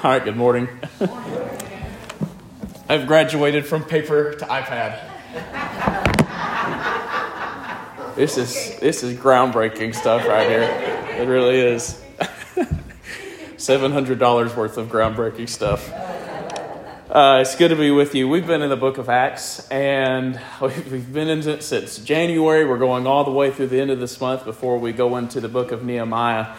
All right, good morning. I've graduated from paper to iPad. This is groundbreaking stuff right here. It really is. $700 worth of groundbreaking stuff. It's good to be with you. We've been in the book of Acts, and we've been in it since January. We're going all the way through the end of this month before we go into the book of Nehemiah.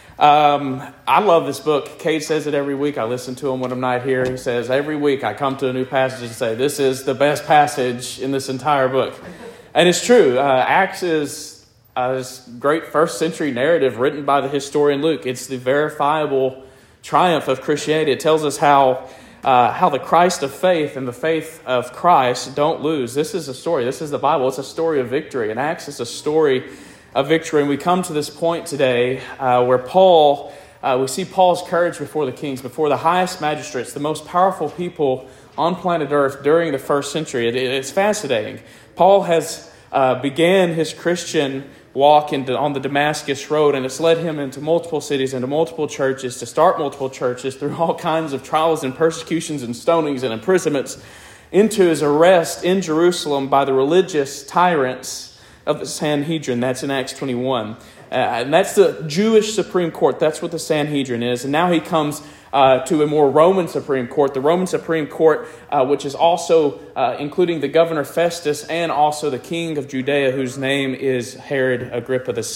I love this book. Cade says it every week. I listen to him when I'm not here. He says every week I come to a new passage and say, this is the best passage in this entire book. And it's true. Acts is this great first century narrative written by the historian Luke. It's the verifiable triumph of Christianity. It tells us how the Christ of faith and the faith of Christ don't lose. This is a story. This is the Bible. It's a story of victory. And Acts is a story of victory. And we come to this point today where we see Paul's courage before the kings, before the highest magistrates, the most powerful people on planet Earth during the first century. It's fascinating. Paul has began his Christian walk on the Damascus Road, and it's led him into multiple cities, into multiple churches, to start multiple churches through all kinds of trials and persecutions and stonings and imprisonments, into his arrest in Jerusalem by the religious tyrants of the Sanhedrin. That's in Acts 21. And that's the Jewish Supreme Court. That's what the Sanhedrin is. And now he comes to a more Roman Supreme Court. The Roman Supreme Court, which is also including the governor Festus and also the king of Judea, whose name is Herod Agrippa II.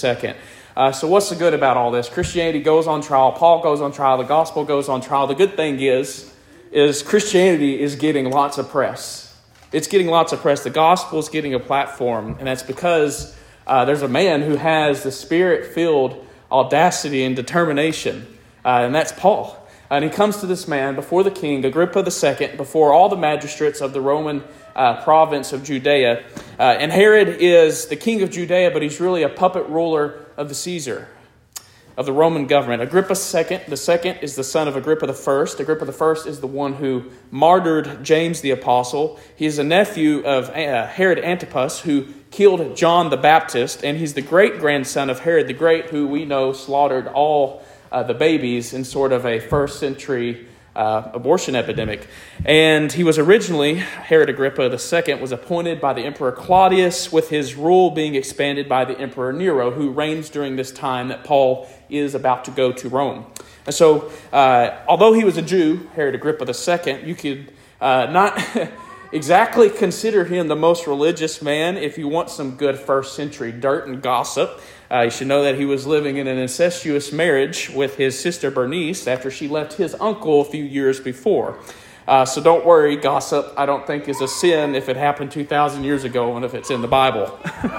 So what's the good about all this? Christianity goes on trial. Paul goes on trial. The gospel goes on trial. The good thing is Christianity is getting lots of press. It's getting lots of press. The gospel is getting a platform, and that's because there's a man who has the Spirit-filled audacity and determination, and that's Paul. And he comes to this man before the king, Agrippa II, before all the magistrates of the Roman province of Judea. And Herod is the king of Judea, but he's really a puppet ruler of the Caesar, of the Roman government. Agrippa II is the son of Agrippa I. Agrippa I is the one who martyred James the Apostle. He is a nephew of Herod Antipas, who killed John the Baptist, and he's the great-grandson of Herod the Great, who we know slaughtered all the babies in sort of a first century abortion epidemic. And he was originally, Herod Agrippa II, was appointed by the Emperor Claudius, with his rule being expanded by the Emperor Nero, who reigns during this time that Paul is about to go to Rome. And so, although he was a Jew, Herod Agrippa II, you could not exactly consider him the most religious man if you want some good first century dirt and gossip. You should know that he was living in an incestuous marriage with his sister Bernice after she left his uncle a few years before. So don't worry, gossip, I don't think is a sin if it happened 2,000 years ago and if it's in the Bible.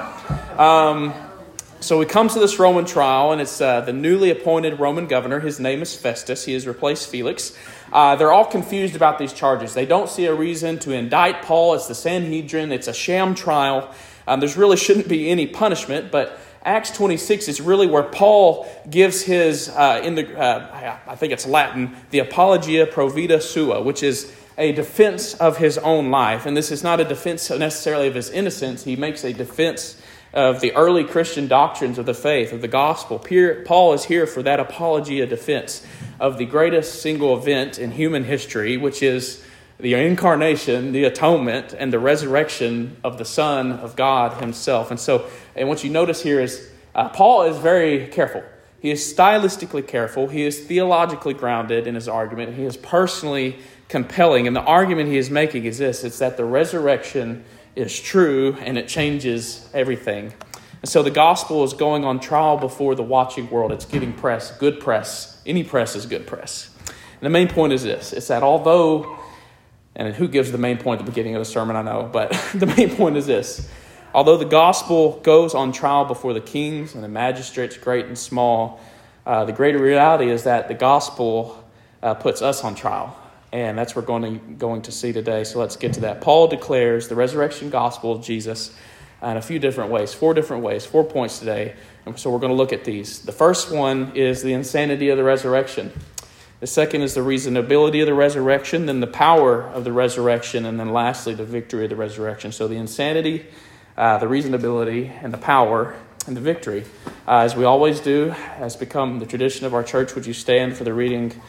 So we come to this Roman trial, and it's the newly appointed Roman governor. His name is Festus. He has replaced Felix. They're all confused about these charges. They don't see a reason to indict Paul. It's the Sanhedrin. It's a sham trial. There's really shouldn't be any punishment, but Acts 26 is really where Paul gives his, I think it's Latin, the Apologia Pro Vita Sua, which is a defense of his own life. And this is not a defense necessarily of his innocence. He makes a defense of the early Christian doctrines of the faith, of the gospel. Paul is here for that apologia defense of the greatest single event in human history, which is the incarnation, the atonement, and the resurrection of the Son of God himself. And what you notice here is Paul is very careful. He is stylistically careful. He is theologically grounded in his argument. He is personally compelling. And the argument he is making is this: it's that the resurrection is true and it changes everything. And so the gospel is going on trial before the watching world. It's getting press, good press. Any press is good press. And the main point is this: it's that although, and who gives the main point at the beginning of the sermon, I know, but the main point is this: although the gospel goes on trial before the kings and the magistrates, great and small, the greater reality is that the gospel puts us on trial. And that's what we're going to see today. So let's get to that. Paul declares the resurrection gospel of Jesus in a few different ways, 4 different ways, 4 points today. And so we're going to look at these. The first one is the insanity of the resurrection. The second is the reasonability of the resurrection, then the power of the resurrection, and then lastly, the victory of the resurrection. So the insanity, the reasonability, and the power, and the victory. As we always do, has become the tradition of our church. Would you stand for the reading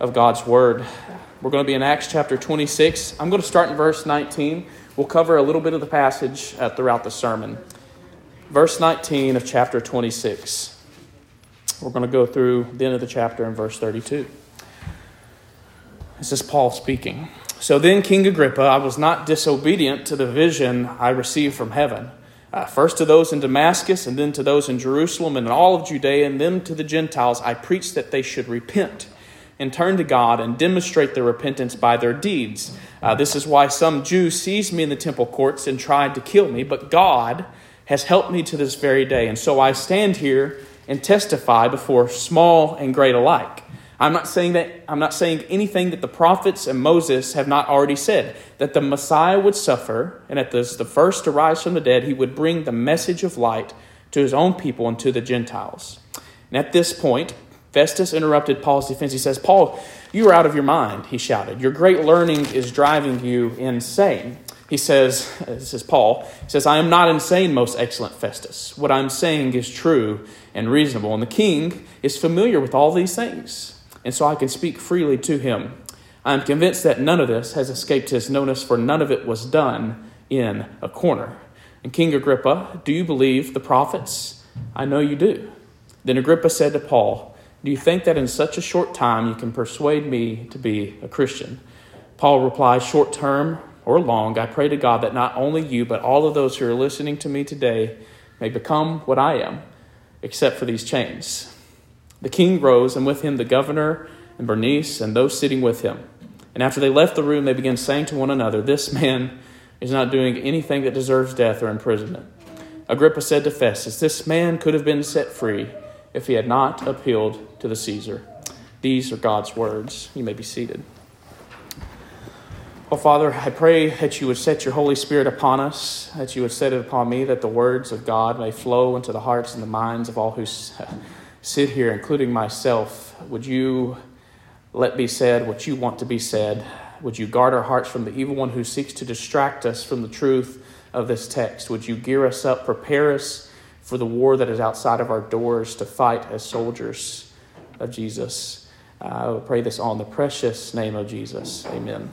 of God's Word. We're going to be in Acts chapter 26. I'm going to start in verse 19. We'll cover a little bit of the passage throughout the sermon. Verse 19 of chapter 26. We're going to go through the end of the chapter in verse 32. This is Paul speaking. So then, King Agrippa, I was not disobedient to the vision I received from heaven. First to those in Damascus, and then to those in Jerusalem and in all of Judea, and then to the Gentiles, I preached that they should repent and turn to God and demonstrate their repentance by their deeds. This is why some Jews seized me in the temple courts and tried to kill me, but God has helped me to this very day. And so I stand here and testify before small and great alike. I'm not saying anything that the prophets and Moses have not already said, that the Messiah would suffer, and at the first to rise from the dead, he would bring the message of light to his own people and to the Gentiles. And at this point, Festus interrupted Paul's defense. He says, Paul, you are out of your mind, he shouted. Your great learning is driving you insane. He says, this is Paul, he says, I am not insane, most excellent Festus. What I'm saying is true and reasonable. And the king is familiar with all these things, and so I can speak freely to him. I am convinced that none of this has escaped his notice, for none of it was done in a corner. And King Agrippa, do you believe the prophets? I know you do. Then Agrippa said to Paul, do you think that in such a short time you can persuade me to be a Christian? Paul replied, short term or long, I pray to God that not only you, but all of those who are listening to me today may become what I am, except for these chains. The king rose, and with him the governor and Bernice and those sitting with him. And after they left the room, they began saying to one another, this man is not doing anything that deserves death or imprisonment. Agrippa said to Festus, this man could have been set free if he had not appealed to the Caesar. These are God's words. You may be seated. Oh, Father, I pray that you would set your Holy Spirit upon us, that you would set it upon me, that the words of God may flow into the hearts and the minds of all who sit here, including myself. Would you let be said what you want to be said? Would you guard our hearts from the evil one who seeks to distract us from the truth of this text? Would you gear us up, prepare us for the war that is outside of our doors to fight as soldiers of Jesus? I will pray this all in the precious name of Jesus. Amen.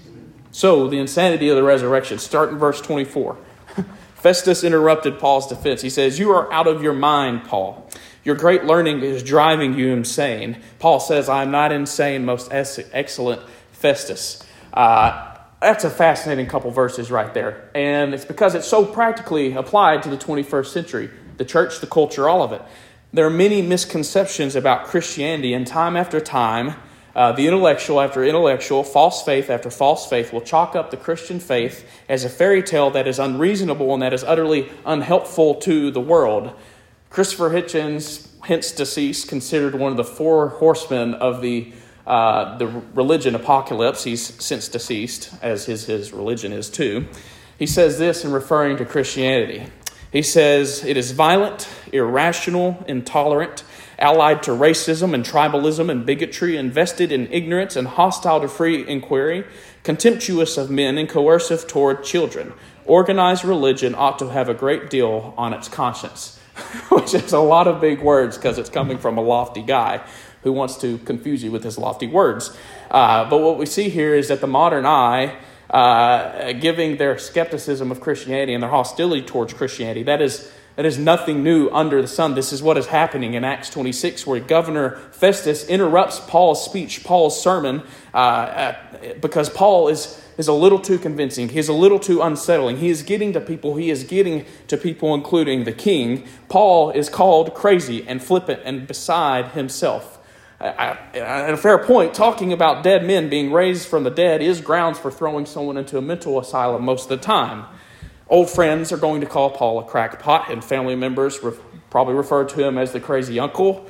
So, the insanity of the resurrection. Start in verse 24. Festus interrupted Paul's defense. He says, you are out of your mind, Paul. Your great learning is driving you insane. Paul says, I am not insane, most excellent Festus. That's a fascinating couple verses right there. And it's because it's so practically applied to the 21st century. The church, the culture, all of it. There are many misconceptions about Christianity, and time after time, the intellectual after intellectual, false faith after false faith will chalk up the Christian faith as a fairy tale that is unreasonable and that is utterly unhelpful to the world. Christopher Hitchens, hence deceased, considered one of the four horsemen of the religion apocalypse. He's since deceased, as his religion is too. He says this in referring to Christianity. He says, it is violent, irrational, intolerant, allied to racism and tribalism and bigotry, invested in ignorance and hostile to free inquiry, contemptuous of men and coercive toward children. Organized religion ought to have a great deal on its conscience. Which is a lot of big words because it's coming from a lofty guy who wants to confuse you with his lofty words. But what we see here is that the modern eye, giving their skepticism of Christianity and their hostility towards Christianity, that is nothing new under the sun. This is what is happening in Acts 26, where Governor Festus interrupts Paul's speech, Paul's sermon, because Paul is a little too convincing. He's a little too unsettling. He is getting to people, including the king. Paul is called crazy and flippant and beside himself. At a fair point, talking about dead men being raised from the dead is grounds for throwing someone into a mental asylum most of the time. Old friends are going to call Paul a crackpot, and family members probably refer to him as the crazy uncle.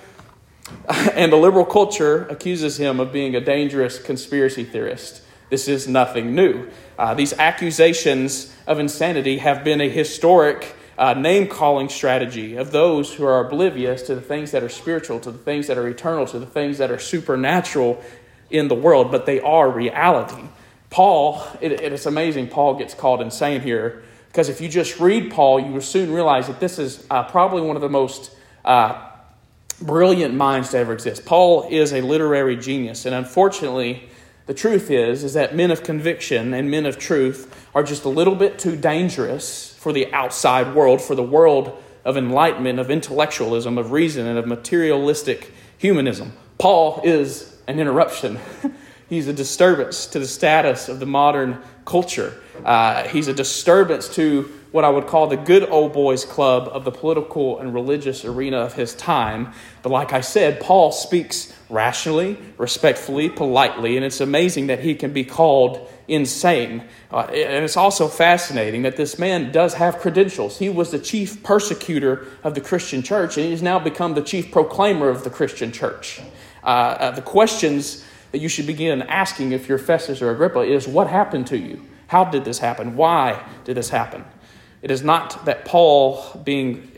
And the liberal culture accuses him of being a dangerous conspiracy theorist. This is nothing new. These accusations of insanity have been a historic name-calling strategy of those who are oblivious to the things that are spiritual, to the things that are eternal, to the things that are supernatural in the world, but they are reality. Paul, it's amazing Paul gets called insane here, because if you just read Paul, you will soon realize that this is probably one of the most brilliant minds to ever exist. Paul is a literary genius, and unfortunately, the truth is that men of conviction and men of truth are just a little bit too dangerous for the outside world, for the world of enlightenment, of intellectualism, of reason, and of materialistic humanism. Paul is an interruption. He's a disturbance to the status of the modern culture. He's a disturbance to what I would call the good old boys club of the political and religious arena of his time. But like I said, Paul speaks rationally, respectfully, politely, and it's amazing that he can be called insane. And it's also fascinating that this man does have credentials. He was the chief persecutor of the Christian church, and he's now become the chief proclaimer of the Christian church. The questions that you should begin asking if you're Festus or Agrippa is, what happened to you? How did this happen? Why did this happen? It's not that Paul being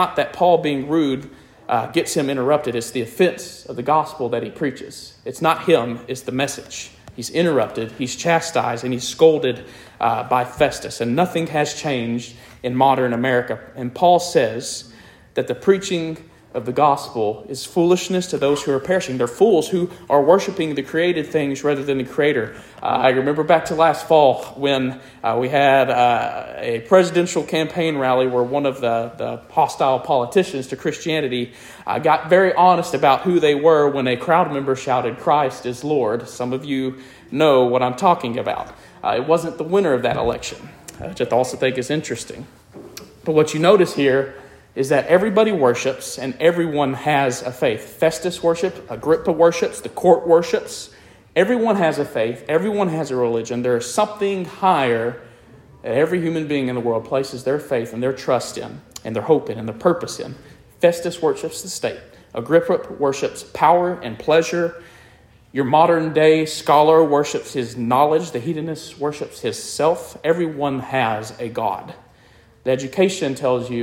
rude gets him interrupted. It's the offense of the gospel that he preaches. It's not him, it's the message. He's interrupted, he's chastised, and he's scolded by Festus. And nothing has changed in modern America. And Paul says that the preaching of the gospel is foolishness to those who are perishing. They're fools who are worshiping the created things rather than the Creator. I remember back to last fall when we had a presidential campaign rally where one of the hostile politicians to Christianity got very honest about who they were when a crowd member shouted, "Christ is Lord." Some of you know what I'm talking about. It wasn't the winner of that election, which I also think is interesting. But what you notice here is that everybody worships and everyone has a faith. Festus worships, Agrippa worships, the court worships. Everyone has a faith. Everyone has a religion. There is something higher that every human being in the world places their faith and their trust in and their hope in and their purpose in. Festus worships the state. Agrippa worships power and pleasure. Your modern day scholar worships his knowledge. The hedonist worships his self. Everyone has a God. The education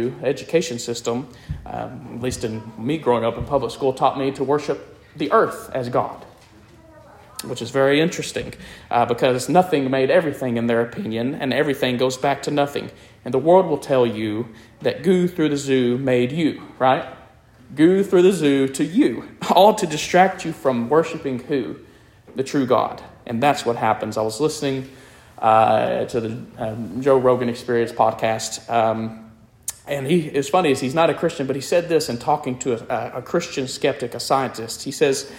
system, at least in me growing up in public school, taught me to worship the earth as God, which is very interesting because nothing made everything in their opinion, and everything goes back to nothing. And the world will tell you that goo through the zoo made you, right? Goo through the zoo to you, all to distract you from worshiping who? The true God. And that's what happens. I was listening to the Joe Rogan Experience podcast. And it's funny, is he's not a Christian, but he said this in talking to a Christian skeptic, a scientist. He says,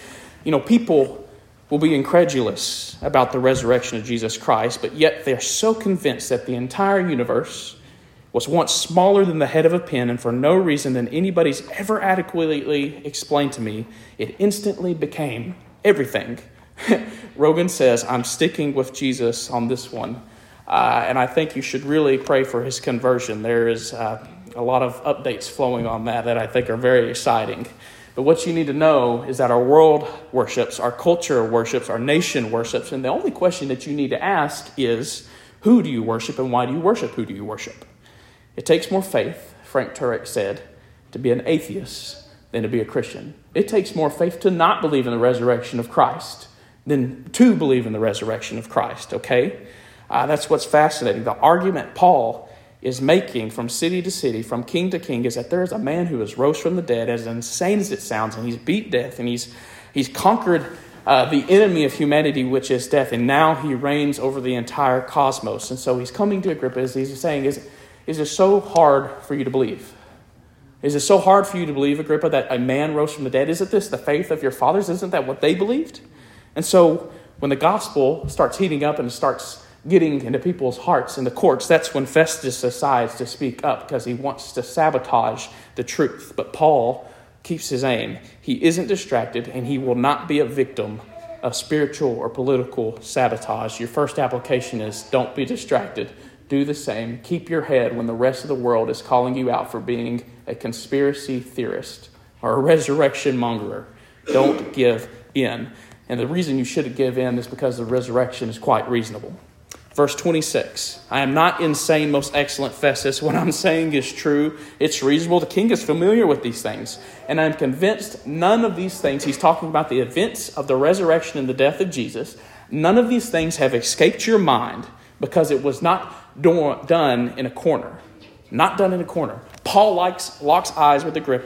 people will be incredulous about the resurrection of Jesus Christ, but yet they're so convinced that the entire universe was once smaller than the head of a pin, and for no reason than anybody's ever adequately explained to me, it instantly became everything. Rogan says, I'm sticking with Jesus on this one. And I think you should really pray for his conversion. There is a lot of updates flowing on that I think are very exciting. But what you need to know is that our world worships, our culture worships, our nation worships. And the only question that you need to ask is, who do you worship and why do you worship? Who do you worship? It takes more faith, Frank Turek said, to be an atheist than to be a Christian. It takes more faith to not believe in the resurrection of Christ than to believe in the resurrection of Christ, okay? That's what's fascinating. The argument Paul is making from city to city, from king to king, is that there is a man who has rose from the dead, as insane as it sounds, and he's beat death, and he's conquered the enemy of humanity, which is death, and now he reigns over the entire cosmos. And so he's coming to Agrippa, as he's saying, is it so hard for you to believe? Is it so hard for you to believe, Agrippa, that a man rose from the dead? Isn't this the faith of your fathers? Isn't that what they believed? And so when the gospel starts heating up and starts getting into people's hearts in the courts, that's when Festus decides to speak up because he wants to sabotage the truth. But Paul keeps his aim. He isn't distracted, and he will not be a victim of spiritual or political sabotage. Your first application is don't be distracted. Do the same. Keep your head when the rest of the world is calling you out for being a conspiracy theorist or a resurrection mongerer. Don't give in. And the reason you shouldn't give in is because the resurrection is quite reasonable. Verse 26, I am not insane, most excellent Festus. What I'm saying is true. It's reasonable. The king is familiar with these things. And I'm convinced none of these things, he's talking about the events of the resurrection and the death of Jesus, none of these things have escaped your mind because it was not done in a corner. Not done in a corner. Paul locks eyes with Agrippa,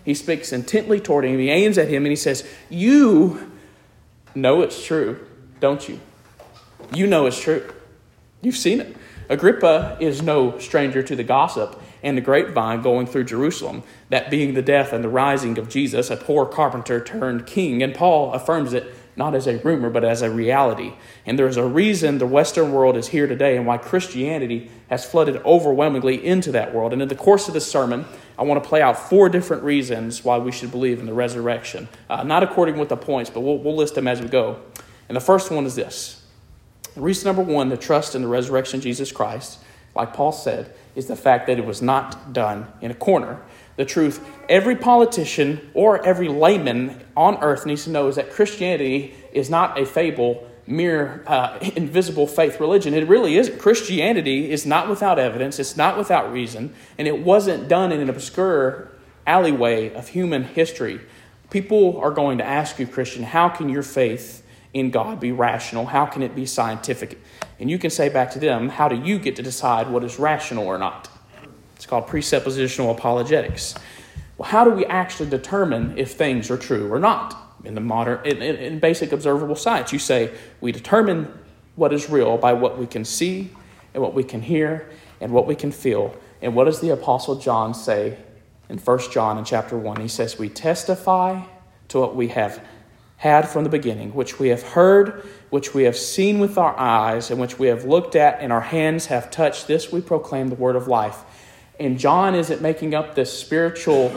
He speaks intently toward him. He aims at him and he says, you know it's true, don't you? You know it's true. You've seen it. Agrippa is no stranger to the gossip and the grapevine going through Jerusalem, that being the death and the rising of Jesus, a poor carpenter turned king. And Paul affirms it not as a rumor, but as a reality. And there's a reason the Western world is here today and why Christianity has flooded overwhelmingly into that world. And in the course of this sermon, I want to play out 4 different reasons why we should believe in the resurrection. Not according with the points, but we'll list them as we go. And the first one is this. Reason number 1 to trust in the resurrection of Jesus Christ, like Paul said, is the fact that it was not done in a corner. The truth every politician or every layman on earth needs to know is that Christianity is not a fable, mere invisible faith religion. It really isn't. Christianity is not without evidence. It's not without reason. And it wasn't done in an obscure alleyway of human history. People are going to ask you, Christian, how can your faith in God be rational? How can it be scientific? And you can say back to them, how do you get to decide what is rational or not? It's called presuppositional apologetics. Well, how do we actually determine if things are true or not? In basic observable science, you say we determine what is real by what we can see and what we can hear and what we can feel. And what does the Apostle John say in 1 John in chapter 1? He says, we testify to what we have had from the beginning, which we have heard, which we have seen with our eyes, and which we have looked at, and our hands have touched. This we proclaim the word of life. And John isn't making up this spiritual,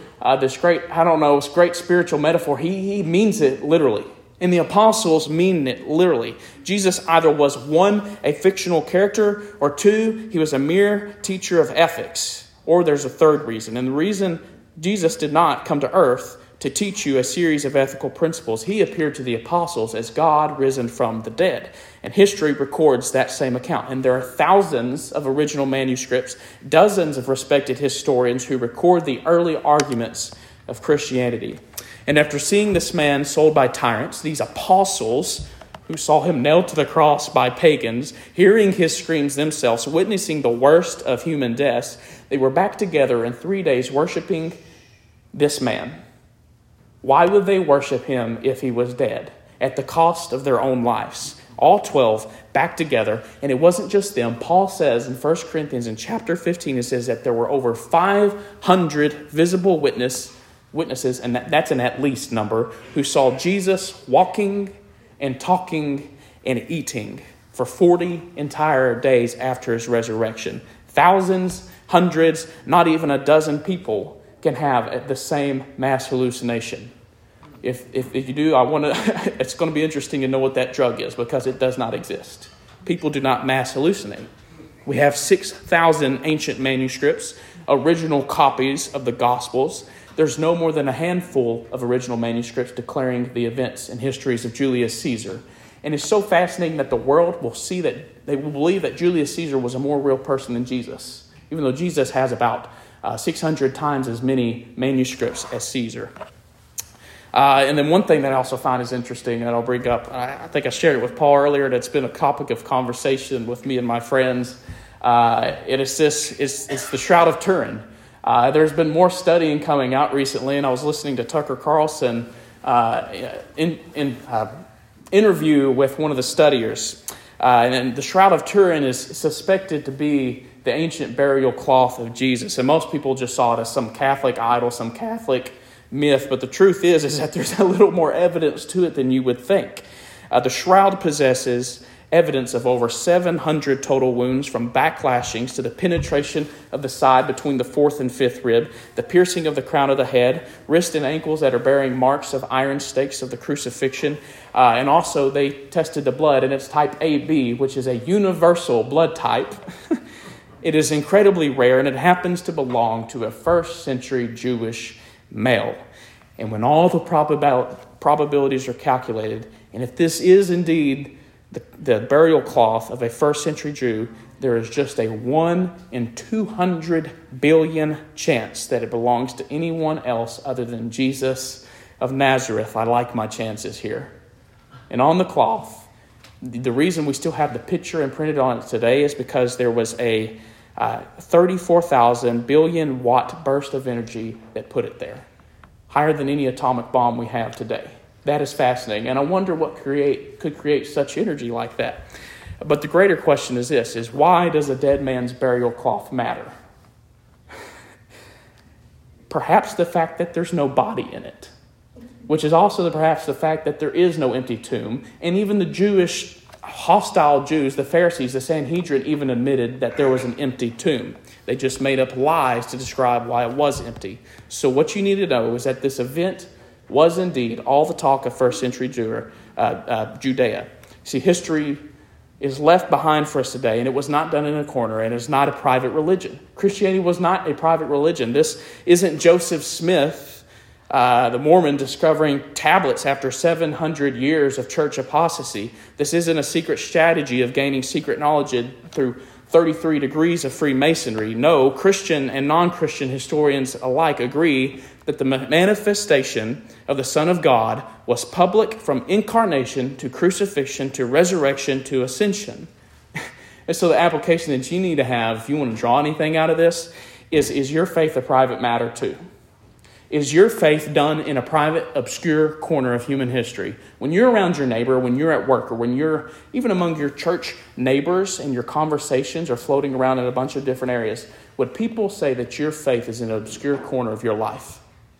great spiritual metaphor. He means it literally. And the apostles mean it literally. Jesus either was 1, a fictional character, or 2, he was a mere teacher of ethics. Or there's a third reason. And the reason Jesus did not come to earth to teach you a series of ethical principles. He appeared to the apostles as God risen from the dead. And history records that same account. And there are thousands of original manuscripts, dozens of respected historians who record the early arguments of Christianity. And after seeing this man sold by tyrants, these apostles who saw him nailed to the cross by pagans, hearing his screams themselves, witnessing the worst of human deaths, they were back together in 3 days worshiping this man. Why would they worship him if he was dead? At the cost of their own lives. All 12 back together. And it wasn't just them. Paul says in 1 Corinthians in chapter 15, it says that there were over 500 visible witnesses, and that's an at least number, who saw Jesus walking and talking and eating for 40 entire days after his resurrection. Thousands, hundreds, not even a dozen people can have the same mass hallucination. If you do, it's going to be interesting to know what that drug is, because it does not exist. People do not mass hallucinate. We have 6,000 ancient manuscripts, original copies of the Gospels. There's no more than a handful of original manuscripts declaring the events and histories of Julius Caesar. And it's so fascinating that the world will see that they will believe that Julius Caesar was a more real person than Jesus, even though Jesus has about 600 times as many manuscripts as Caesar. And then one thing that I also find is interesting that I'll bring up, I think I shared it with Paul earlier, that's been a topic of conversation with me and my friends. It's the Shroud of Turin. There's been more studying coming out recently, and I was listening to Tucker Carlson interview with one of the studiers. And the Shroud of Turin is suspected to be the ancient burial cloth of Jesus. And most people just saw it as some Catholic idol, some Catholic myth. But the truth is that there's a little more evidence to it than you would think. The shroud possesses evidence of over 700 total wounds, from backlashings to the penetration of the side between the 4th and 5th rib, the piercing of the crown of the head, wrists and ankles that are bearing marks of iron stakes of the crucifixion. And also they tested the blood, and it's type AB, which is a universal blood type. It is incredibly rare, and it happens to belong to a 1st century Jewish male. And when all the probabilities are calculated, and if this is indeed the burial cloth of a 1st century Jew, there is just a 1 in 200 billion chance that it belongs to anyone else other than Jesus of Nazareth. I like my chances here. And on the cloth, the reason we still have the picture imprinted on it today is because there was a 34,000 billion watt burst of energy that put it there. higher than any atomic bomb we have today. That is fascinating. And I wonder what could create such energy like that. But the greater question is this, is why does a dead man's burial cloth matter? Perhaps the fact that there's no body in it, which is also perhaps the fact that there is no empty tomb. And even the Jewish, hostile Jews, the Pharisees, the Sanhedrin, even admitted that there was an empty tomb. They just made up lies to describe why it was empty. So what you need to know is that this event was indeed all the talk of first century Judea. See, history is left behind for us today, and it was not done in a corner, and it's not a private religion. Christianity was not a private religion. This isn't Joseph Smith, the Mormon, discovering tablets after 700 years of church apostasy. This isn't a secret strategy of gaining secret knowledge through 33 degrees of Freemasonry. No, Christian and non-Christian historians alike agree that the manifestation of the Son of God was public from incarnation to crucifixion to resurrection to ascension. And so the application that you need to have, if you want to draw anything out of this, is your faith a private matter too? Is your faith done in a private, obscure corner of human history? When you're around your neighbor, when you're at work, or when you're even among your church neighbors and your conversations are floating around in a bunch of different areas, would people say that your faith is in an obscure corner of your life?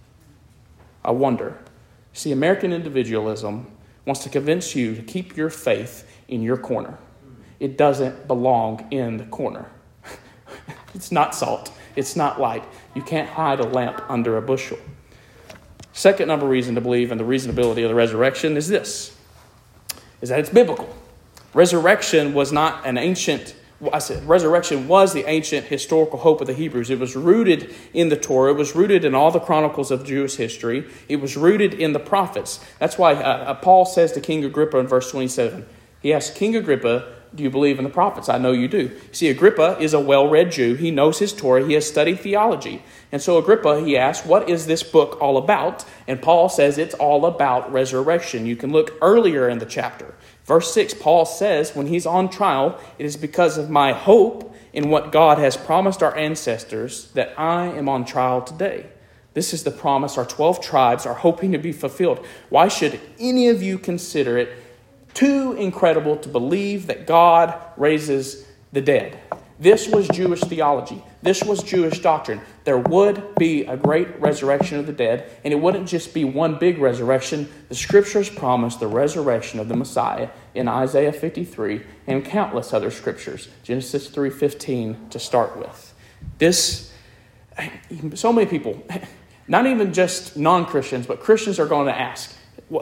I wonder. See, American individualism wants to convince you to keep your faith in your corner. It doesn't belong in the corner. It's not salt. It's not light. You can't hide a lamp under a bushel. Second number reason to believe in the reasonability of the resurrection is this, is that it's biblical. Resurrection was not an ancient, resurrection was the ancient historical hope of the Hebrews. It was rooted in the Torah. It was rooted in all the chronicles of Jewish history. It was rooted in the prophets. That's why Paul says to King Agrippa in verse 27, he asks, King Agrippa, do you believe in the prophets? I know you do. See, Agrippa is a well-read Jew. He knows his Torah. He has studied theology. And so Agrippa, he asks, what is this book all about? And Paul says it's all about resurrection. You can look earlier in the chapter. Verse 6, Paul says when he's on trial, it is because of my hope in what God has promised our ancestors that I am on trial today. This is the promise our 12 tribes are hoping to be fulfilled. Why should any of you consider it too incredible to believe that God raises the dead? This was Jewish theology. This was Jewish doctrine. There would be a great resurrection of the dead, and it wouldn't just be one big resurrection. The scriptures promise the resurrection of the Messiah in Isaiah 53 and countless other scriptures. Genesis 3:15 to start with. This, so many people, not even just non-Christians, but Christians are going to ask,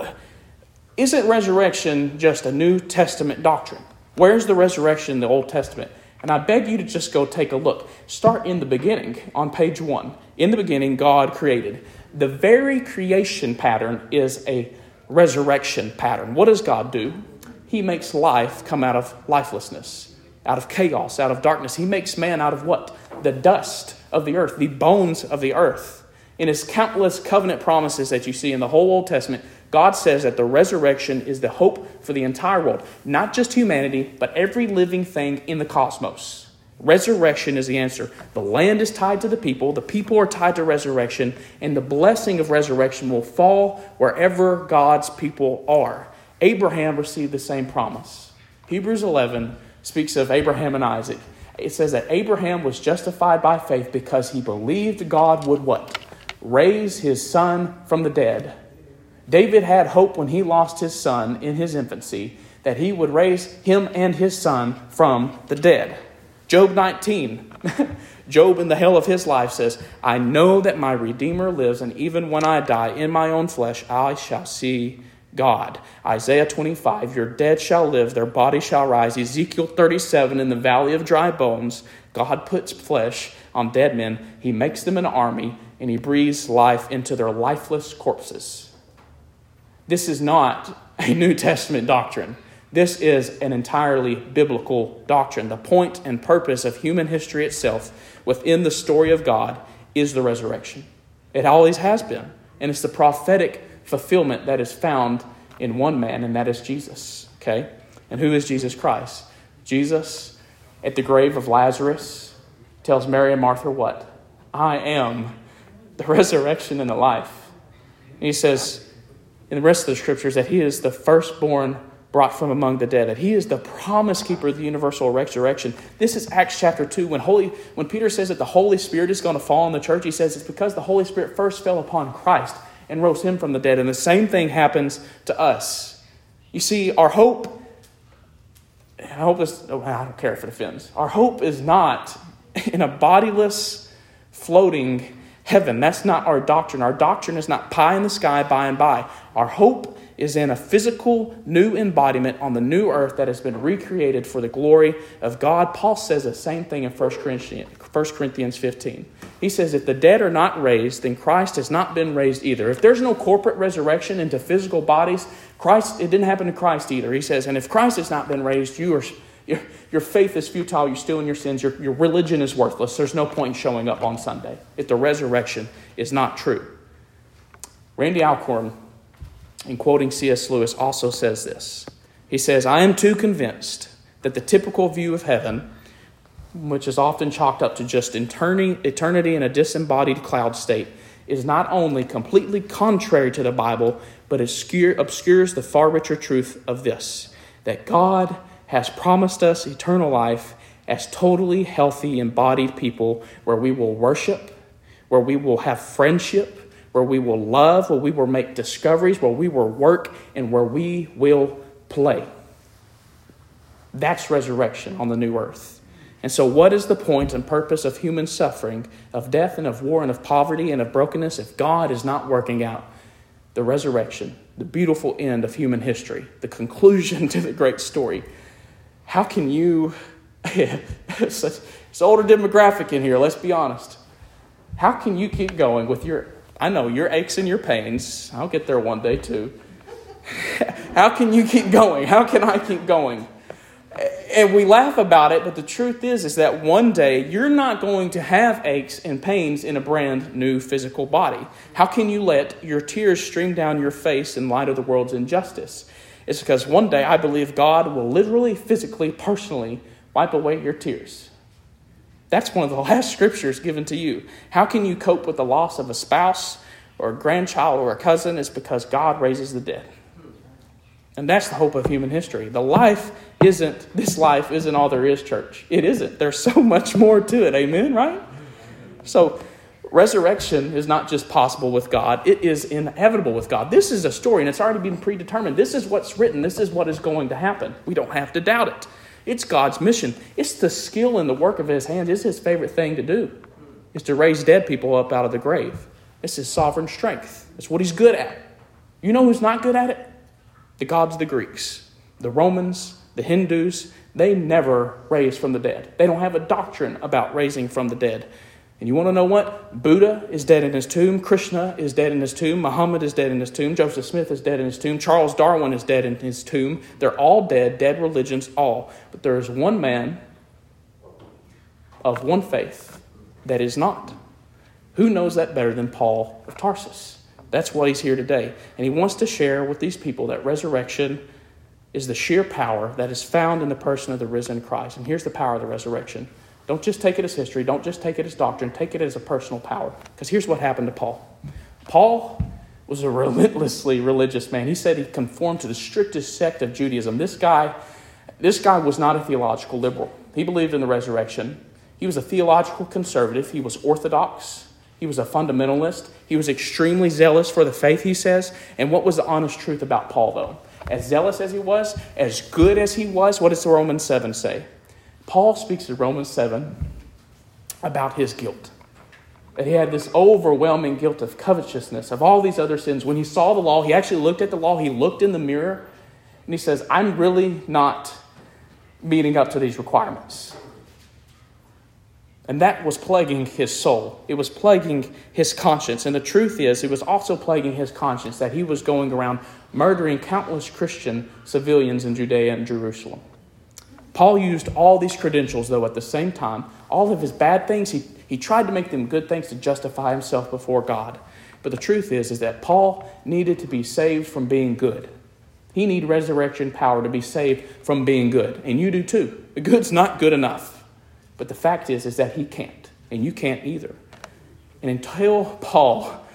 isn't resurrection just a New Testament doctrine? Where's the resurrection in the Old Testament? And I beg you to just go take a look. Start in the beginning on page 1. In the beginning, God created. The very creation pattern is a resurrection pattern. What does God do? He makes life come out of lifelessness, out of chaos, out of darkness. He makes man out of what? The dust of the earth, the bones of the earth. In his countless covenant promises that you see in the whole Old Testament, God says that the resurrection is the hope for the entire world. Not just humanity, but every living thing in the cosmos. Resurrection is the answer. The land is tied to the people are tied to resurrection, and the blessing of resurrection will fall wherever God's people are. Abraham received the same promise. Hebrews 11 speaks of Abraham and Isaac. It says that Abraham was justified by faith because he believed God would what? Raise his son from the dead. David had hope when he lost his son in his infancy that he would raise him and his son from the dead. Job 19, Job in the hell of his life says, I know that my Redeemer lives, and even when I die in my own flesh, I shall see God. Isaiah 25, your dead shall live, their body shall rise. Ezekiel 37, in the valley of dry bones, God puts flesh on dead men. He makes them an army, and he breathes life into their lifeless corpses. This is not a New Testament doctrine. This is an entirely biblical doctrine. The point and purpose of human history itself within the story of God is the resurrection. It always has been. And it's the prophetic fulfillment that is found in one man, and that is Jesus. Okay? And who is Jesus Christ? Jesus, at the grave of Lazarus, tells Mary and Martha what? I am the resurrection and the life. And he says in the rest of the scriptures that he is the firstborn brought from among the dead, that he is the promise keeper of the universal resurrection. This is Acts chapter 2. When Peter says that the Holy Spirit is going to fall on the church, he says it's because the Holy Spirit first fell upon Christ and rose him from the dead. And the same thing happens to us. You see, our hope, I don't care if it offends. Our hope is not in a bodiless, floating heaven. That's not our doctrine. Our doctrine is not pie in the sky by and by. Our hope is in a physical new embodiment on the new earth that has been recreated for the glory of God. Paul says the same thing in 1 Corinthians 15. He says, if the dead are not raised, then Christ has not been raised either. If there's no corporate resurrection into physical bodies, it didn't happen to Christ either. He says, and if Christ has not been raised, your faith is futile, you're still in your sins, your religion is worthless. There's no point in showing up on Sunday if the resurrection is not true. Randy Alcorn, in quoting C.S. Lewis, also says this. He says, I am too convinced that the typical view of heaven, which is often chalked up to just eternity in a disembodied cloud state, is not only completely contrary to the Bible, but obscures the far richer truth of this, that God has promised us eternal life as totally healthy, embodied people where we will worship, where we will have friendship, where we will love, where we will make discoveries, where we will work, and where we will play. That's resurrection on the new earth. And so what is the point and purpose of human suffering, of death and of war and of poverty and of brokenness if God is not working out the resurrection, the beautiful end of human history, the conclusion to the great story? How can you, it's an older demographic in here, let's be honest. How can you keep going with your aches and your pains? I'll get there one day too. How can you keep going? How can I keep going? And we laugh about it, but the truth is that one day you're not going to have aches and pains in a brand new physical body. How can you let your tears stream down your face in light of the world's injustice? It's because one day I believe God will literally, physically, personally wipe away your tears. That's one of the last scriptures given to you. How can you cope with the loss of a spouse or a grandchild or a cousin? It's because God raises the dead. And that's the hope of human history. This life isn't all there is, church. It isn't. There's so much more to it. Amen, right? So resurrection is not just possible with God. It is inevitable with God. This is a story, and it's already been predetermined. This is what's written. This is what is going to happen. We don't have to doubt it. It's God's mission. It's the skill and the work of his hands. It's his favorite thing to do, is to raise dead people up out of the grave. It's his sovereign strength. It's what he's good at. You know who's not good at it? The gods of the Greeks, the Romans, the Hindus. They never raise from the dead. They don't have a doctrine about raising from the dead. And you want to know what? Buddha is dead in his tomb. Krishna is dead in his tomb. Muhammad is dead in his tomb. Joseph Smith is dead in his tomb. Charles Darwin is dead in his tomb. They're all dead religions, all. But there is one man of one faith that is not. Who knows that better than Paul of Tarsus? That's why he's here today. And he wants to share with these people that resurrection is the sheer power that is found in the person of the risen Christ. And here's the power of the resurrection. Don't just take it as history. Don't just take it as doctrine. Take it as a personal power. Because here's what happened to Paul. Paul was a relentlessly religious man. He said he conformed to the strictest sect of Judaism. This guy was not a theological liberal. He believed in the resurrection. He was a theological conservative. He was orthodox. He was a fundamentalist. He was extremely zealous for the faith, he says. And what was the honest truth about Paul, though? As zealous as he was, as good as he was, what does Romans 7 say? Paul speaks in Romans 7 about his guilt. That he had this overwhelming guilt of covetousness, of all these other sins. When he saw the law, he actually looked at the law. He looked in the mirror, and he says, I'm really not meeting up to these requirements. And that was plaguing his soul. It was plaguing his conscience. And the truth is, it was also plaguing his conscience that he was going around murdering countless Christian civilians in Judea and Jerusalem. Paul used all these credentials, though, at the same time. All of his bad things, he tried to make them good things to justify himself before God. But the truth is that Paul needed to be saved from being good. He needed resurrection power to be saved from being good. And you do too. The good's not good enough. But the fact is that he can't. And you can't either. And until Paul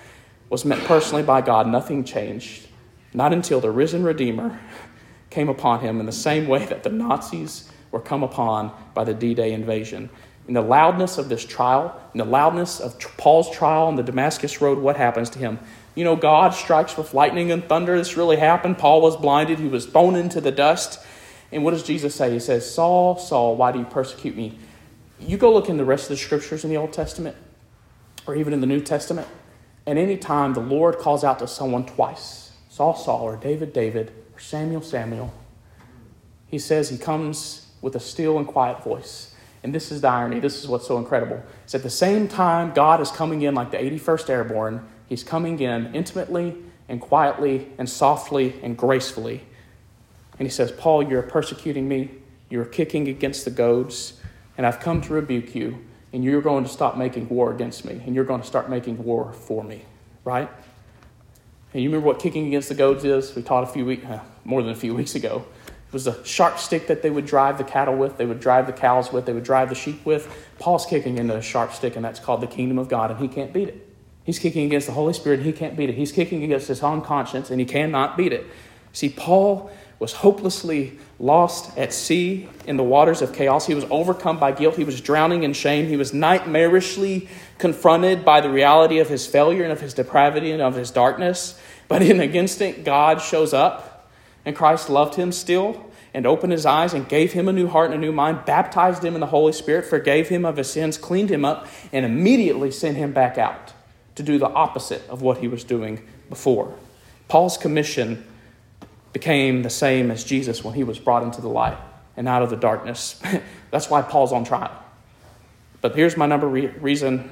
was meant personally by God, nothing changed. Not until the risen Redeemer came upon him in the same way that the Nazis were come upon by the D-Day invasion. In the loudness of this trial, in the loudness of Paul's trial on the Damascus Road, what happens to him? You know, God strikes with lightning and thunder. This really happened. Paul was blinded. He was thrown into the dust. And what does Jesus say? He says, Saul, Saul, why do you persecute me? You go look in the rest of the scriptures in the Old Testament or even in the New Testament. And any time the Lord calls out to someone twice, Saul, Saul, or David, David, or Samuel, Samuel, he says he comes with a still and quiet voice. And this is the irony. This is what's so incredible. It's at the same time God is coming in like the 81st Airborne, he's coming in intimately and quietly and softly and gracefully. And he says, Paul, you're persecuting me. You're kicking against the goads. And I've come to rebuke you. And you're going to stop making war against me. And you're going to start making war for me. Right? And you remember what kicking against the goads is? We taught more than a few weeks ago. It was a sharp stick that they would drive the cattle with. They would drive the cows with. They would drive the sheep with. Paul's kicking into a sharp stick, and that's called the kingdom of God, and he can't beat it. He's kicking against the Holy Spirit, and he can't beat it. He's kicking against his own conscience, and he cannot beat it. See, Paul was hopelessly lost at sea in the waters of chaos. He was overcome by guilt. He was drowning in shame. He was nightmarishly confronted by the reality of his failure and of his depravity and of his darkness. But in an instant, God shows up. And Christ loved him still and opened his eyes and gave him a new heart and a new mind, baptized him in the Holy Spirit, forgave him of his sins, cleaned him up, and immediately sent him back out to do the opposite of what he was doing before. Paul's commission became the same as Jesus when he was brought into the light and out of the darkness. That's why Paul's on trial. But here's my reason.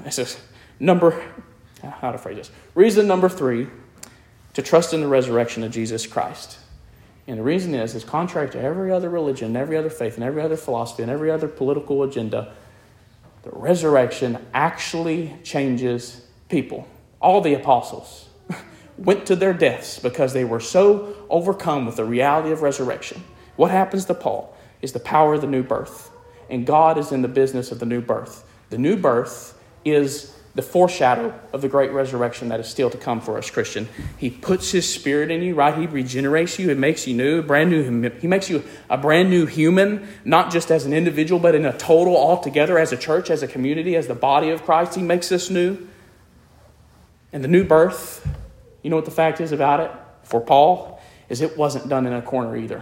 Reason number 3 to trust in the resurrection of Jesus Christ. And the reason is contrary to every other religion, every other faith, and every other philosophy, and every other political agenda, the resurrection actually changes people. All the apostles went to their deaths because they were so overcome with the reality of resurrection. What happens to Paul is the power of the new birth. And God is in the business of the new birth. The new birth is the foreshadow of the great resurrection that is still to come for us, Christian. He puts his spirit in you, right? He regenerates you. It makes you new, brand new. He makes you a brand new human, not just as an individual, but in a total altogether as a church, as a community, as the body of Christ. He makes us new. And the new birth, you know what the fact is about it for Paul? Is it wasn't done in a corner either.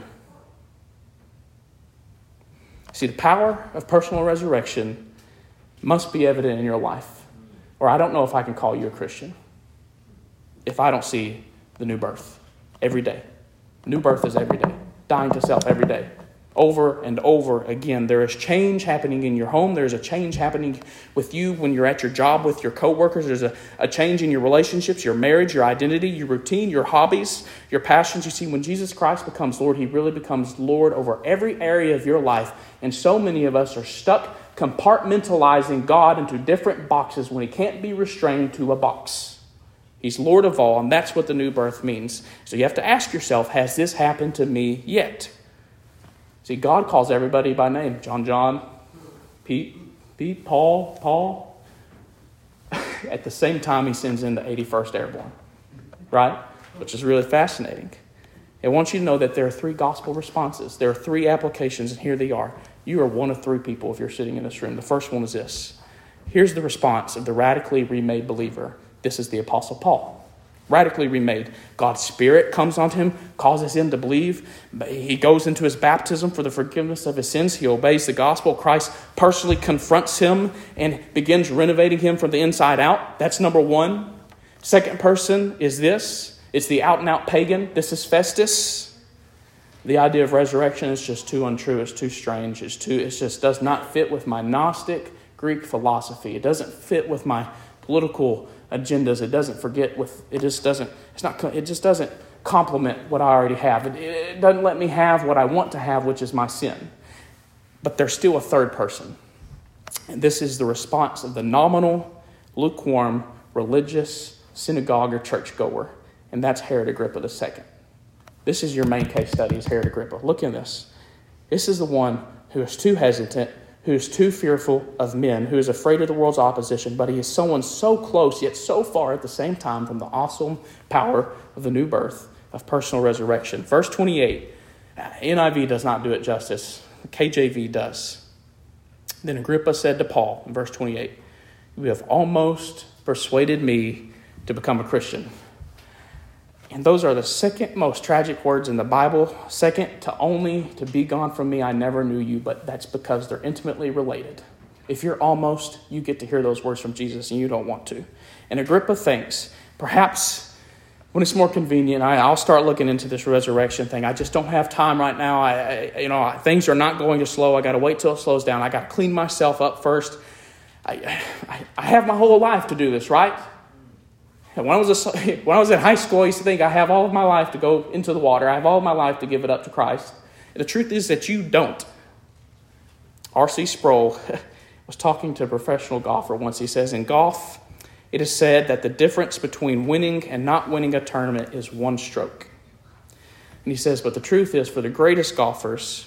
See, the power of personal resurrection must be evident in your life. Or I don't know if I can call you a Christian if I don't see the new birth every day. New birth is every day. Dying to self every day. Over and over again. There is change happening in your home. There's a change happening with you when you're at your job with your coworkers. There's a change in your relationships, your marriage, your identity, your routine, your hobbies, your passions. You see, when Jesus Christ becomes Lord, he really becomes Lord over every area of your life. And so many of us are stuck compartmentalizing God into different boxes when he can't be restrained to a box. He's Lord of all, and that's what the new birth means. So you have to ask yourself, has this happened to me yet? See, God calls everybody by name. John, Pete, Paul. At the same time, he sends in the 81st Airborne, right? Which is really fascinating. I want you to know that there are 3 gospel responses. There are 3 applications, and here they are. You are one of 3 people if you're sitting in this room. The first one is this. Here's the response of the radically remade believer. This is the Apostle Paul. Radically remade. God's Spirit comes on him, causes him to believe. He goes into his baptism for the forgiveness of his sins. He obeys the gospel. Christ personally confronts him and begins renovating him from the inside out. That's number 1. Second person is this. It's the out-and-out pagan. This is Festus. The idea of resurrection is just too untrue. It's too strange. It just does not fit with my Gnostic Greek philosophy. It doesn't fit with my political agendas. It just doesn't complement what I already have. It doesn't let me have what I want to have, which is my sin. But there's still a third person. And this is the response of the nominal, lukewarm, religious synagogue or churchgoer. And that's Herod Agrippa II. This is your main case study, is Herod Agrippa. Look in this. This is the one who is too hesitant, who is too fearful of men, who is afraid of the world's opposition, but he is someone so close yet so far at the same time from the awesome power of the new birth, of personal resurrection. Verse 28, NIV does not do it justice. KJV does. Then Agrippa said to Paul, in verse 28, "You have almost persuaded me to become a Christian." And those are the second most tragic words in the Bible. Second to only to be gone from me, I never knew you. But that's because they're intimately related. If you're almost, you get to hear those words from Jesus and you don't want to. And Agrippa thinks, perhaps when it's more convenient, I'll start looking into this resurrection thing. I just don't have time right now. Things are not going to slow. I got to wait till it slows down. I got to clean myself up first. I have my whole life to do this, right? And when I was in high school, I used to think I have all of my life to go into the water. I have all of my life to give it up to Christ. And the truth is that you don't. R.C. Sproul was talking to a professional golfer once. He says, in golf, it is said that the difference between winning and not winning a tournament is one stroke. And he says, but the truth is, for the greatest golfers,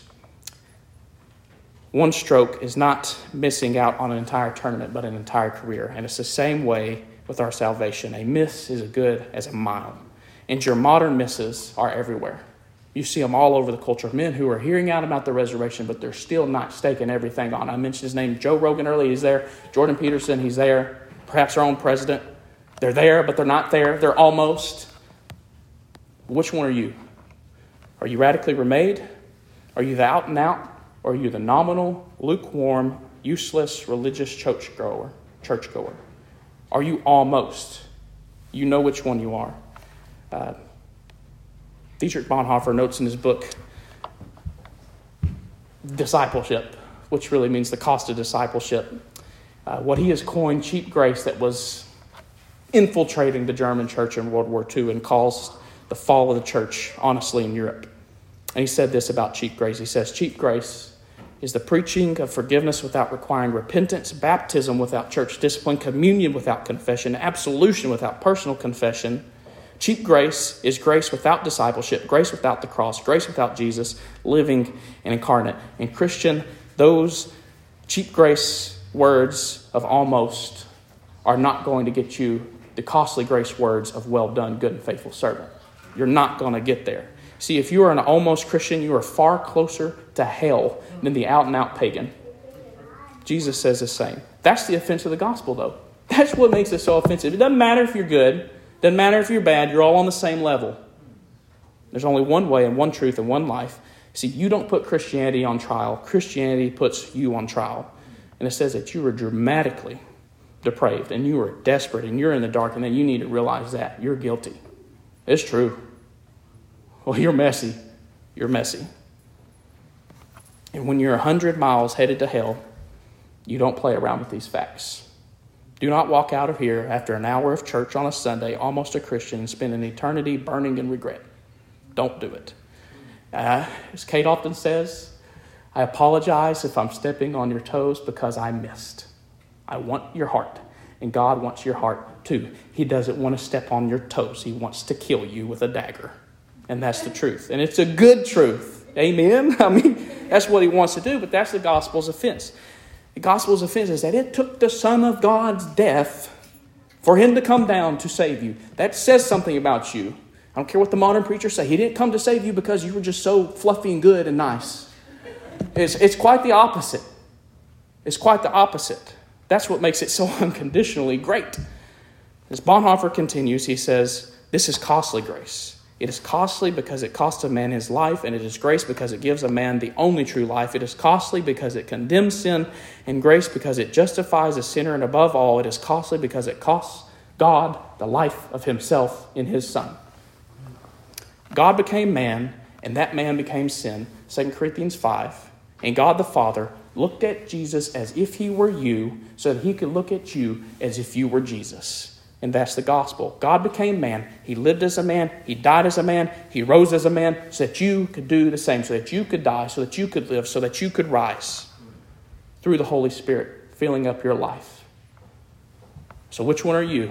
one stroke is not missing out on an entire tournament, but an entire career. And it's the same way with our salvation. A miss is as good as a mile. And your modern misses are everywhere. You see them all over the culture. Men who are hearing out about the resurrection, but they're still not staking everything on. I mentioned his name, Joe Rogan, earlier. He's there. Jordan Peterson, he's there. Perhaps our own president. They're there, but they're not there. They're almost. Which one are you? Are you radically remade? Are you the out and out? Or are you the nominal, lukewarm, useless, religious churchgoer? Are you almost? You know which one you are. Dietrich Bonhoeffer notes in his book, Discipleship, which really means the cost of discipleship, what he has coined cheap grace that was infiltrating the German church in World War II and caused the fall of the church, honestly, in Europe. And he said this about cheap grace. He says, cheap grace is the preaching of forgiveness without requiring repentance, baptism without church discipline, communion without confession, absolution without personal confession. Cheap grace is grace without discipleship, grace without the cross, grace without Jesus, living and incarnate. And Christian, those cheap grace words of almost are not going to get you the costly grace words of well done, good and faithful servant. You're not going to get there. See, if you are an almost Christian, you are far closer to hell than the out-and-out pagan. Jesus says the same. That's the offense of the gospel, though. That's what makes it so offensive. It doesn't matter if you're good. It doesn't matter if you're bad. You're all on the same level. There's only one way and one truth and one life. See, you don't put Christianity on trial. Christianity puts you on trial. And it says that you are dramatically depraved and you are desperate and you're in the dark and then you need to realize that. You're guilty. It's true. Well, you're messy. You're messy. And when you're 100 miles headed to hell, you don't play around with these facts. Do not walk out of here after an hour of church on a Sunday, almost a Christian, and spend an eternity burning in regret. Don't do it. As Kate often says, I apologize if I'm stepping on your toes because I missed. I want your heart, and God wants your heart too. He doesn't want to step on your toes. He wants to kill you with a dagger. And that's the truth. And it's a good truth. Amen? I mean, that's what he wants to do, but that's the gospel's offense. The gospel's offense is that it took the Son of God's death for him to come down to save you. That says something about you. I don't care what the modern preachers say. He didn't come to save you because you were just so fluffy and good and nice. It's quite the opposite. It's quite the opposite. That's what makes it so unconditionally great. As Bonhoeffer continues, he says, this is costly grace. It is costly because it costs a man his life, and it is grace because it gives a man the only true life. It is costly because it condemns sin, and grace because it justifies a sinner, and above all, it is costly because it costs God the life of himself in his Son. God became man, and that man became sin, 2 Corinthians 5. And God the Father looked at Jesus as if he were you, so that he could look at you as if you were Jesus. And that's the gospel. God became man. He lived as a man. He died as a man. He rose as a man so that you could do the same, so that you could die, so that you could live, so that you could rise through the Holy Spirit, filling up your life. So which one are you?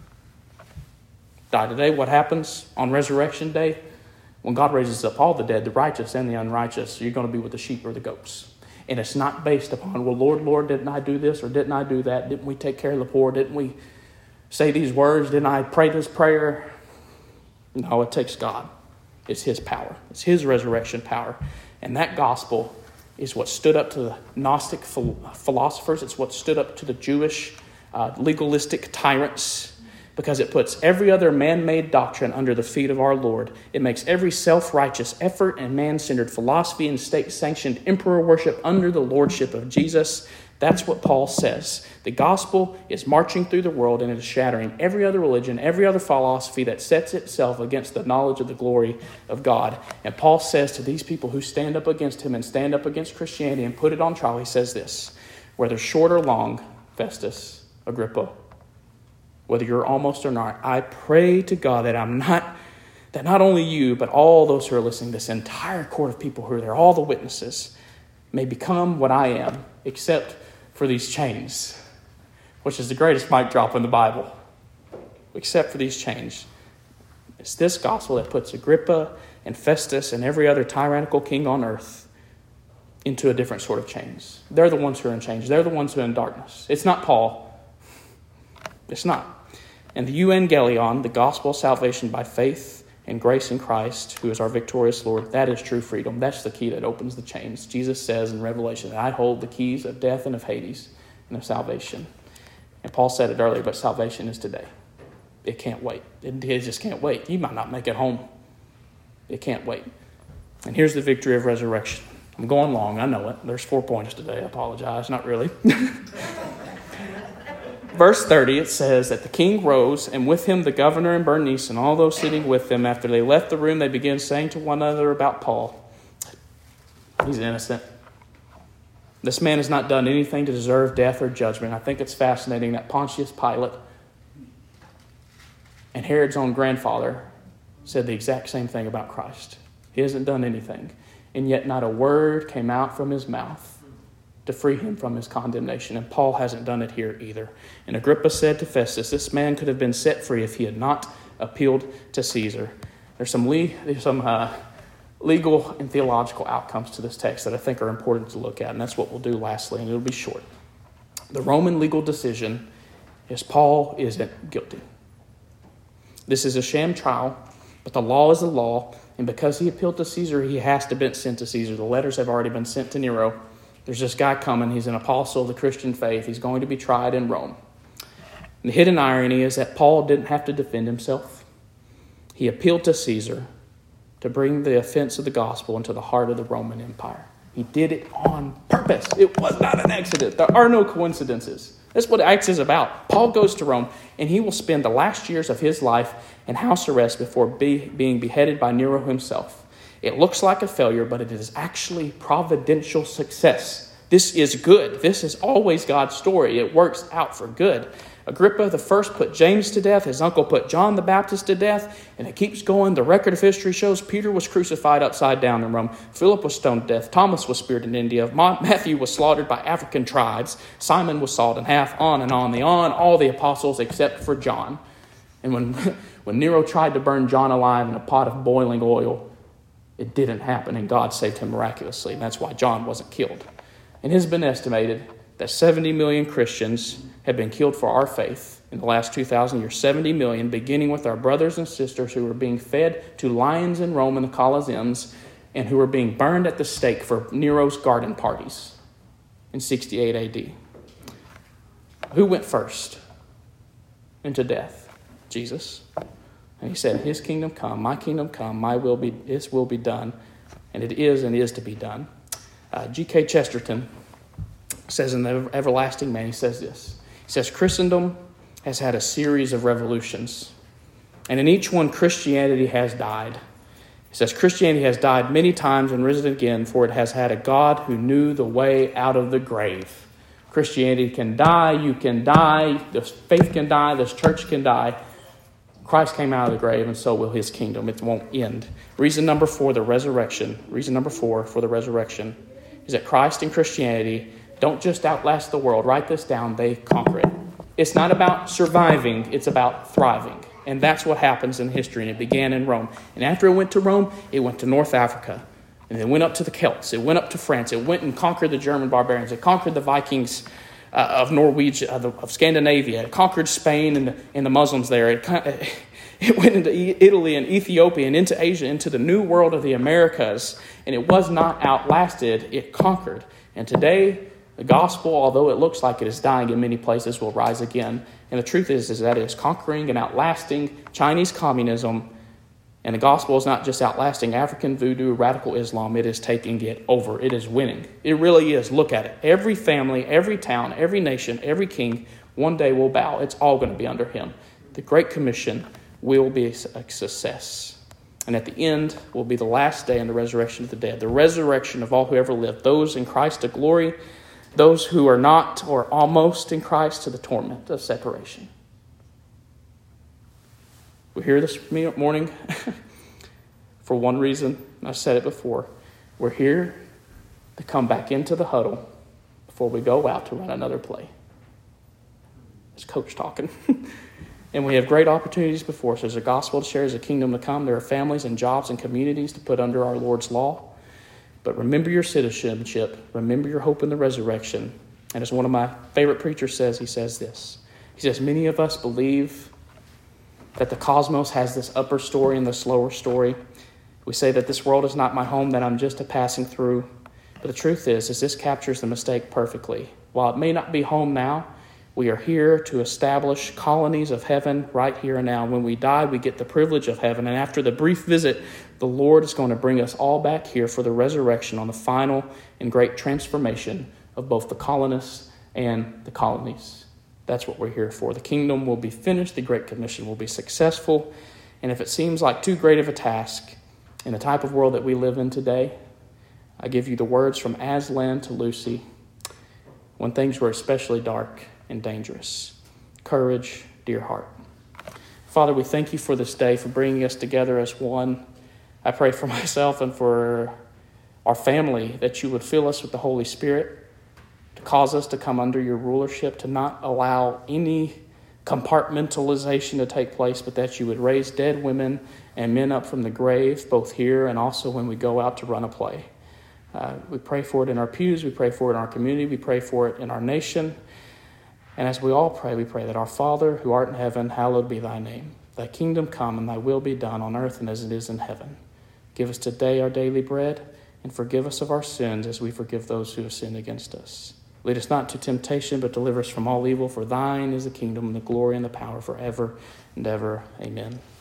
Die today. What happens on Resurrection Day? When God raises up all the dead, the righteous and the unrighteous, you're going to be with the sheep or the goats. And it's not based upon, well, Lord, didn't I do this or didn't I do that? Didn't we take care of the poor? Didn't we say these words? Didn't I pray this prayer? No, it takes God. It's his power. It's his resurrection power. And that gospel is what stood up to the Gnostic philosophers. It's what stood up to the Jewish legalistic tyrants, because it puts every other man-made doctrine under the feet of our Lord. It makes every self-righteous effort and man-centered philosophy and state-sanctioned emperor worship under the lordship of Jesus. That's what Paul says. The gospel is marching through the world and it is shattering every other religion, every other philosophy that sets itself against the knowledge of the glory of God. And Paul says to these people who stand up against him and stand up against Christianity and put it on trial, he says this: whether short or long, Festus, Agrippa, whether you're almost or not, I pray to God that not only you, but all those who are listening, this entire court of people who are there, all the witnesses, may become what I am, except for these chains, which is the greatest mic drop in the Bible. Except for these chains. It's this gospel that puts Agrippa and Festus and every other tyrannical king on earth into a different sort of chains. They're the ones who are in chains. They're the ones who are in darkness. It's not Paul. It's not. And the euangelion, the gospel of salvation by faith and grace in Christ, who is our victorious Lord, that is true freedom. That's the key that opens the chains. Jesus says in Revelation that I hold the keys of death and of Hades and of salvation. And Paul said it earlier, but salvation is today. It can't wait. It just can't wait. You might not make it home. It can't wait. And here's the victory of resurrection. I'm going long, I know it. There's 4 points today. I apologize. Not really. Verse 30, it says that the king rose, and with him the governor and Bernice and all those sitting with them. After they left the room, they began saying to one another about Paul, he's innocent. This man has not done anything to deserve death or judgment. I think it's fascinating that Pontius Pilate and Herod's own grandfather said the exact same thing about Christ. He hasn't done anything. And yet not a word came out from his mouth to free him from his condemnation. And Paul hasn't done it here either. And Agrippa said to Festus, this man could have been set free if he had not appealed to Caesar. There's some legal and theological outcomes to this text that I think are important to look at, and that's what we'll do lastly, and it'll be short. The Roman legal decision is Paul isn't guilty. This is a sham trial, but the law is the law, and because he appealed to Caesar, he has to be sent to Caesar. The letters have already been sent to Nero. There's this guy coming. He's an apostle of the Christian faith. He's going to be tried in Rome. And the hidden irony is that Paul didn't have to defend himself. He appealed to Caesar to bring the offense of the gospel into the heart of the Roman Empire. He did it on purpose. It was not an accident. There are no coincidences. That's what Acts is about. Paul goes to Rome, and he will spend the last years of his life in house arrest before being beheaded by Nero himself. It looks like a failure, but it is actually providential success. This is good. This is always God's story. It works out for good. Agrippa the first put James to death. His uncle put John the Baptist to death. And it keeps going. The record of history shows Peter was crucified upside down in Rome. Philip was stoned to death. Thomas was speared in India. Matthew was slaughtered by African tribes. Simon was sawed in half. On and on. All the apostles except for John. And when Nero tried to burn John alive in a pot of boiling oil, it didn't happen, and God saved him miraculously. And that's why John wasn't killed. It has been estimated that 70 million Christians have been killed for our faith in the last 2,000 years. 70 million, beginning with our brothers and sisters who were being fed to lions in Rome in the Colosseums and who were being burned at the stake for Nero's garden parties in 68 AD. Who went first into death? Jesus. And he said, his kingdom come, my kingdom come, his will be done. And it is to be done. G.K. Chesterton says in The Everlasting Man, he says this. He says, Christendom has had a series of revolutions. And in each one, Christianity has died. He says, Christianity has died many times and risen again, for it has had a God who knew the way out of the grave. Christianity can die, you can die, this faith can die, this church can die. Christ came out of the grave, and so will his kingdom. It won't end. Reason number 4 for the resurrection is that Christ and Christianity don't just outlast the world. Write this down. They conquer it. It's not about surviving. It's about thriving. And that's what happens in history. And it began in Rome. And after it went to Rome, it went to North Africa. And it went up to the Celts. It went up to France. It went and conquered the German barbarians. It conquered the Vikings of Norwegia, of Scandinavia. It conquered Spain and the Muslims there. It went into Italy and Ethiopia and into Asia, into the new world of the Americas. And it was not outlasted. It conquered. And today, the gospel, although it looks like it is dying in many places, will rise again. And the truth is that it is conquering and outlasting Chinese communism. And the gospel is not just outlasting African voodoo, radical Islam. It is taking it over. It is winning. It really is. Look at it. Every family, every town, every nation, every king, one day will bow. It's all going to be under him. The Great Commission will be a success. And at the end will be the last day and the resurrection of the dead. The resurrection of all who ever lived. Those in Christ to glory. Those who are not or almost in Christ to the torment of separation. We're here this morning for one reason. I've said it before. We're here to come back into the huddle before we go out to run another play. It's Coach talking. And we have great opportunities before us. There's a gospel to share. There's a kingdom to come. There are families and jobs and communities to put under our Lord's law. But remember your citizenship. Remember your hope in the resurrection. And as one of my favorite preachers says, he says this. He says, many of us believe that the cosmos has this upper story and this lower story. We say that this world is not my home, that I'm just a passing through. But the truth is this captures the mistake perfectly. While it may not be home now, we are here to establish colonies of heaven right here and now. When we die, we get the privilege of heaven. And after the brief visit, the Lord is going to bring us all back here for the resurrection on the final and great transformation of both the colonists and the colonies. That's what we're here for. The kingdom will be finished. The Great Commission will be successful. And if it seems like too great of a task in the type of world that we live in today, I give you the words from Aslan to Lucy when things were especially dark and dangerous. Courage, dear heart. Father, we thank you for this day, for bringing us together as one. I pray for myself and for our family that you would fill us with the Holy Spirit, to cause us to come under your rulership, to not allow any compartmentalization to take place, but that you would raise dead women and men up from the grave, both here and also when we go out to run a play. We pray for it in our pews. We pray for it in our community. We pray for it in our nation. And as we all pray, we pray that our Father, who art in heaven, hallowed be thy name. Thy kingdom come and thy will be done on earth and as it is in heaven. Give us today our daily bread and forgive us of our sins as we forgive those who have sinned against us. Lead us not into temptation, but deliver us from all evil. For thine is the kingdom and the glory and the power forever and ever. Amen.